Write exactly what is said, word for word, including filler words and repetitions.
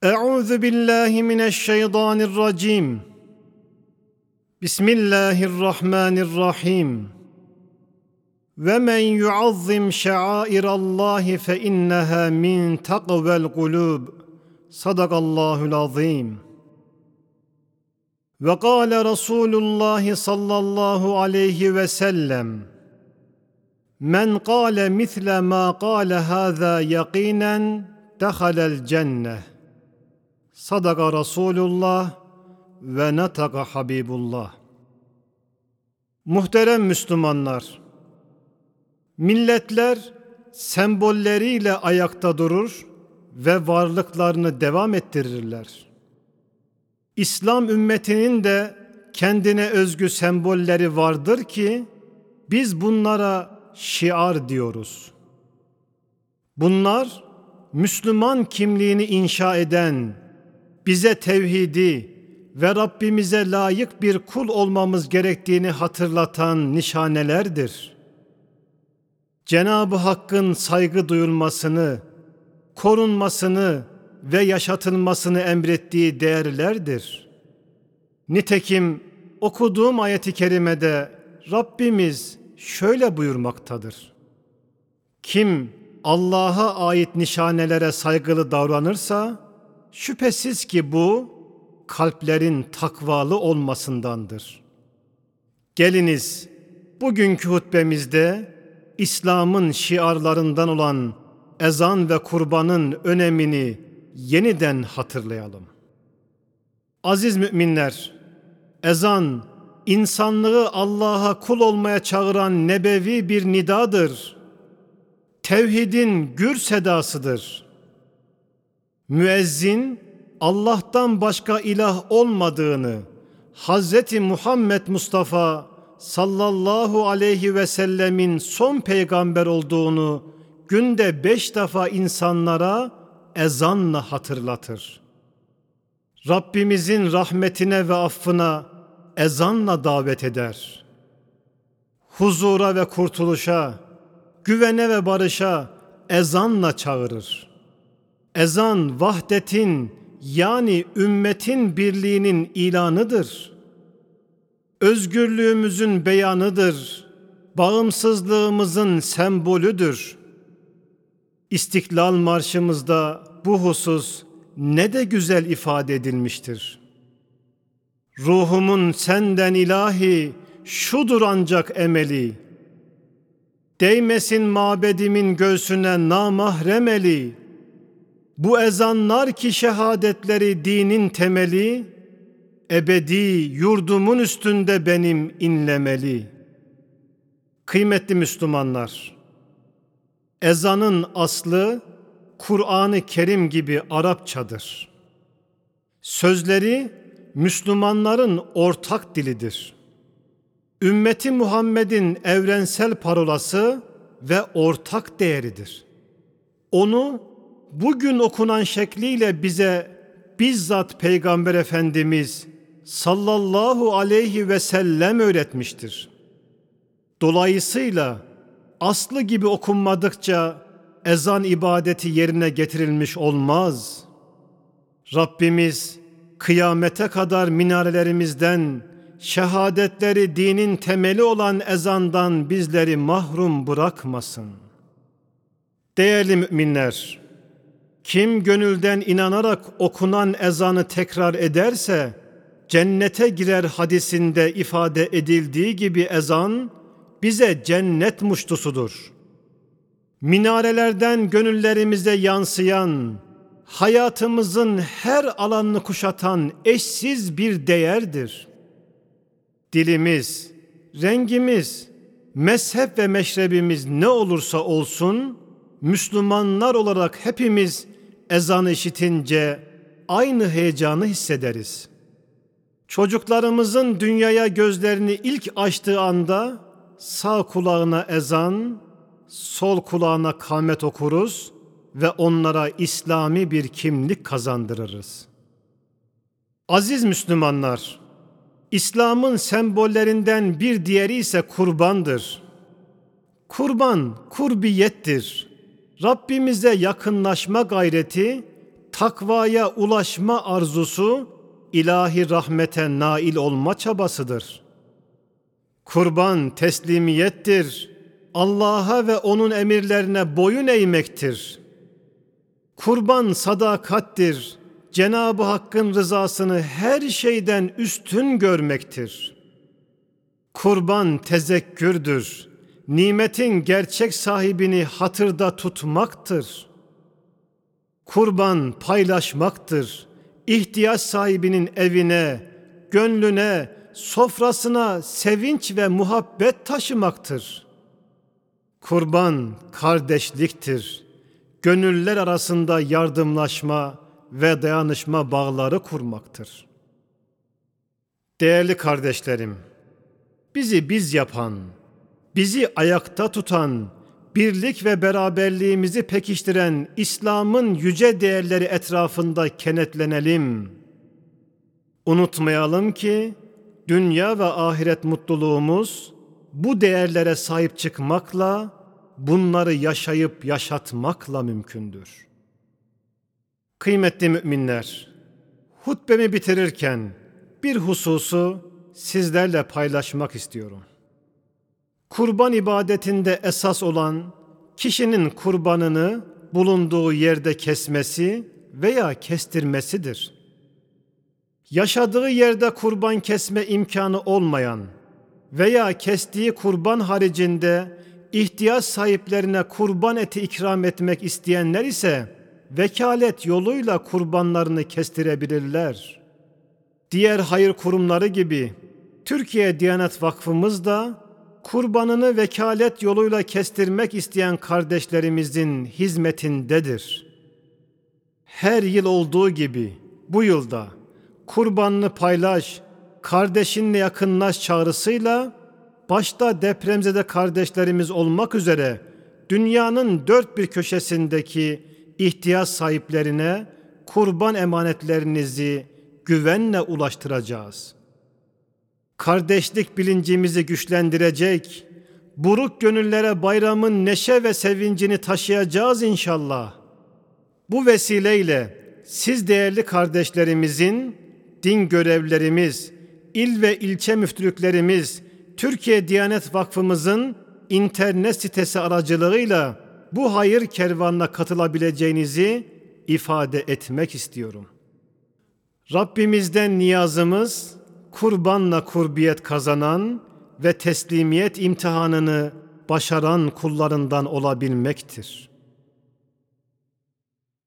Euzu billahi mineşşeytanirracim. Bismillahirrahmanirrahim. Ve men yuazzim şairallahi fe inneha min takvel kulub. Sadakallahul azim. Ve kâle Resulullah sallallahu aleyhi ve sellem: Men kâle misle ma kâle hâzâ yakînen dehalel cenneh. Sadaka Resulullah ve netaka Habibullah. Muhterem Müslümanlar, milletler sembolleriyle ayakta durur ve varlıklarını devam ettirirler. İslam ümmetinin de kendine özgü sembolleri vardır ki biz bunlara şiar diyoruz. Bunlar Müslüman kimliğini inşa eden, bize tevhidi ve Rabbimize layık bir kul olmamız gerektiğini hatırlatan nişanelerdir. Cenab-ı Hakk'ın saygı duyulmasını, korunmasını ve yaşatılmasını emrettiği değerlerdir. Nitekim okuduğum ayet-i kerimede Rabbimiz şöyle buyurmaktadır: Kim Allah'a ait nişanelere saygılı davranırsa şüphesiz ki bu kalplerin takvalı olmasındandır. Geliniz bugünkü hutbemizde İslam'ın şiarlarından olan ezan ve kurbanın önemini yeniden hatırlayalım. Aziz müminler, ezan insanlığı Allah'a kul olmaya çağıran nebevi bir nidadır. Tevhidin gür sedasıdır. Müezzin Allah'tan başka ilah olmadığını, Hazreti Muhammed Mustafa sallallahu aleyhi ve sellemin son peygamber olduğunu günde beş defa insanlara ezanla hatırlatır. Rabbimizin rahmetine ve affına ezanla davet eder. Huzura ve kurtuluşa, güvene ve barışa ezanla çağırır. Ezan vahdetin yani ümmetin birliğinin ilanıdır. Özgürlüğümüzün beyanıdır. Bağımsızlığımızın sembolüdür. İstiklal Marşımızda bu husus ne de güzel ifade edilmiştir. Ruhumun senden ilahi, şudur ancak emeli. Değmesin mabedimin göğsüne namahrem eli. Bu ezanlar ki şehadetleri dinin temeli, ebedi yurdumun üstünde benim inlemeli. Kıymetli Müslümanlar, ezanın aslı Kur'an-ı Kerim gibi Arapçadır. Sözleri Müslümanların ortak dilidir. Ümmeti Muhammed'in evrensel parolası ve ortak değeridir. Onu bugün okunan şekliyle bize bizzat Peygamber Efendimiz sallallahu aleyhi ve sellem öğretmiştir. Dolayısıyla aslı gibi okunmadıkça ezan ibadeti yerine getirilmiş olmaz. Rabbimiz kıyamete kadar minarelerimizden şehadetleri dinin temeli olan ezandan bizleri mahrum bırakmasın. Değerli müminler, kim gönülden inanarak okunan ezanı tekrar ederse cennete girer hadisinde ifade edildiği gibi ezan bize cennet muştusudur. Minarelerden gönüllerimize yansıyan, hayatımızın her alanını kuşatan eşsiz bir değerdir. Dilimiz, rengimiz, mezhep ve meşrebimiz ne olursa olsun, Müslümanlar olarak hepimiz ezanı işitince aynı heyecanı hissederiz. Çocuklarımızın dünyaya gözlerini ilk açtığı anda sağ kulağına ezan, sol kulağına kâmet okuruz ve onlara İslami bir kimlik kazandırırız. Aziz Müslümanlar, İslam'ın sembollerinden bir diğeri ise kurbandır. Kurban kurbiyettir. Rabbimize yakınlaşma gayreti, takvaya ulaşma arzusu, ilahi rahmete nail olma çabasıdır. Kurban teslimiyettir. Allah'a ve onun emirlerine boyun eğmektir. Kurban sadakattir. Cenab-ı Hakk'ın rızasını her şeyden üstün görmektir. Kurban tezekkürdür. Nimetin gerçek sahibini hatırda tutmaktır. Kurban paylaşmaktır. İhtiyaç sahibinin evine, gönlüne, sofrasına sevinç ve muhabbet taşımaktır. Kurban kardeşliktir. Gönüller arasında yardımlaşma ve dayanışma bağları kurmaktır. Değerli kardeşlerim, bizi biz yapan, bizi ayakta tutan, birlik ve beraberliğimizi pekiştiren İslam'ın yüce değerleri etrafında kenetlenelim. Unutmayalım ki dünya ve ahiret mutluluğumuz bu değerlere sahip çıkmakla, bunları yaşayıp yaşatmakla mümkündür. Kıymetli müminler, hutbemi bitirirken bir hususu sizlerle paylaşmak istiyorum. Kurban ibadetinde esas olan kişinin kurbanını bulunduğu yerde kesmesi veya kestirmesidir. Yaşadığı yerde kurban kesme imkanı olmayan veya kestiği kurban haricinde ihtiyaç sahiplerine kurban eti ikram etmek isteyenler ise vekalet yoluyla kurbanlarını kestirebilirler. Diğer hayır kurumları gibi Türkiye Diyanet Vakfımız da kurbanını vekalet yoluyla kestirmek isteyen kardeşlerimizin hizmetindedir. Her yıl olduğu gibi bu yılda kurbanını paylaş, kardeşinle yakınlaş çağrısıyla başta depremzede kardeşlerimiz olmak üzere dünyanın dört bir köşesindeki ihtiyaç sahiplerine kurban emanetlerinizi güvenle ulaştıracağız. Kardeşlik bilincimizi güçlendirecek, buruk gönüllere bayramın neşe ve sevincini taşıyacağız inşallah. Bu vesileyle siz değerli kardeşlerimizin, din görevlerimiz, il ve ilçe müftülüklerimiz, Türkiye Diyanet Vakfımızın internet sitesi aracılığıyla bu hayır kervanına katılabileceğinizi ifade etmek istiyorum. Rabbimizden niyazımız, kurbanla kurbiyet kazanan ve teslimiyet imtihanını başaran kullarından olabilmektir.